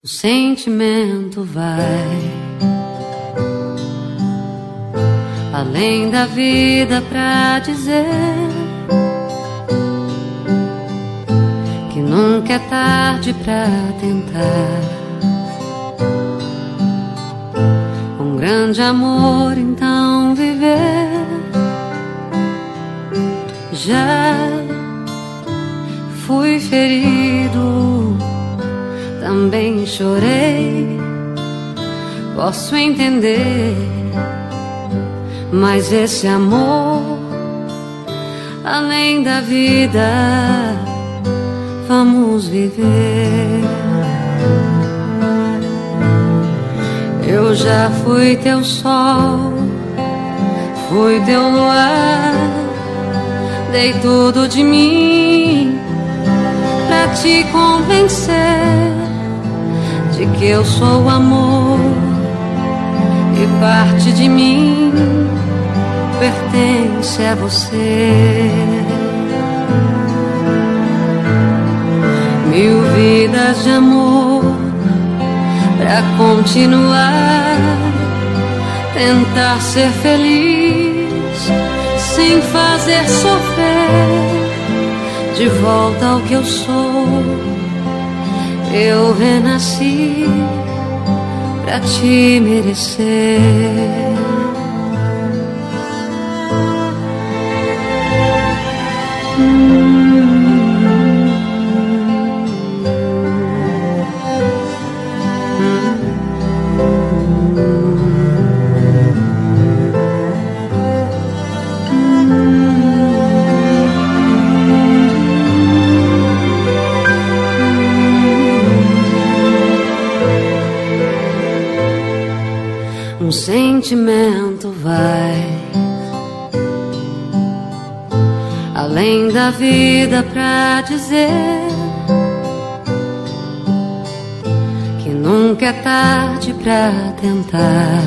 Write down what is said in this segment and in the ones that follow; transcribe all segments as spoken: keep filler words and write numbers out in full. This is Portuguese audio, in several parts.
O sentimento vai além da vida pra dizer que nunca é tarde pra tentar. Um grande amor então viver. Já fui ferido, também chorei, posso entender, mas esse amor além da vida vamos viver. Eu já fui teu sol, fui teu luar, dei tudo de mim pra te convencer de que eu sou amor e parte de mim pertence a você. Mil vidas de amor pra continuar, tentar ser feliz sem fazer sofrer. De volta ao que eu sou, eu renasci pra te merecer. Um sentimento vai além da vida pra dizer que nunca é tarde pra tentar.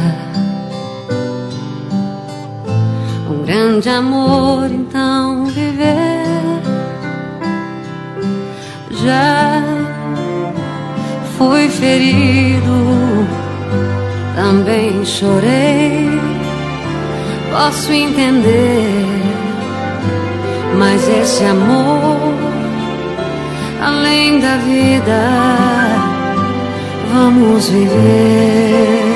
Um grande amor então viver. Já fui ferido, também chorei, posso entender, mas esse amor além da vida vamos viver.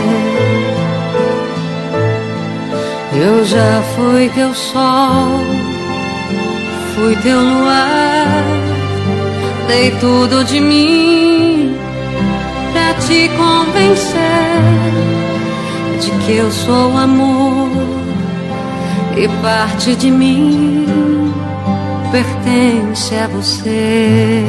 Eu já fui teu sol, fui teu luar, dei tudo de mim pra te convencer de que eu sou amor e parte de mim pertence a você.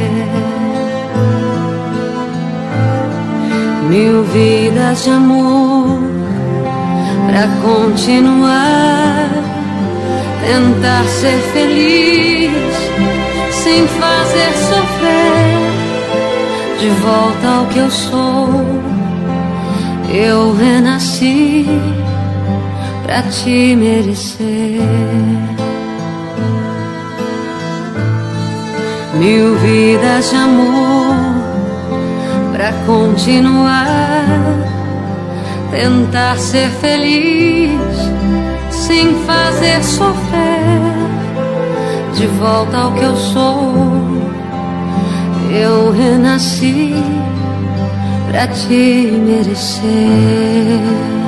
Mil vidas de amor pra continuar, tentar ser feliz sem fazer sofrer. De volta ao que eu sou, eu renasci pra te merecer. Mil vidas de amor pra continuar, tentar ser feliz sem fazer sofrer. De volta ao que eu sou, eu renasci pra te merecer.